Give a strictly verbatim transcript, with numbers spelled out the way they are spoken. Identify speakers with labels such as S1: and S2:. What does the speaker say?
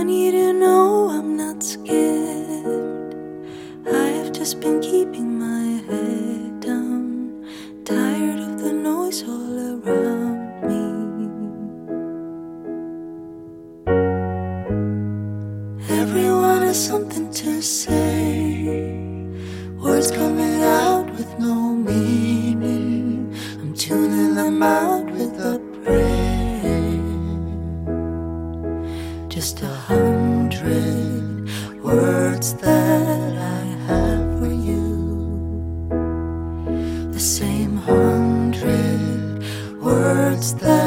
S1: want you to know I'm not scared. I have just been keeping my head down, tired of the noise all around me. Everyone has something to say, words coming out with no meaning. I'm tuning them out with a prayer. Just a hundred words that I have for you, the same hundred words that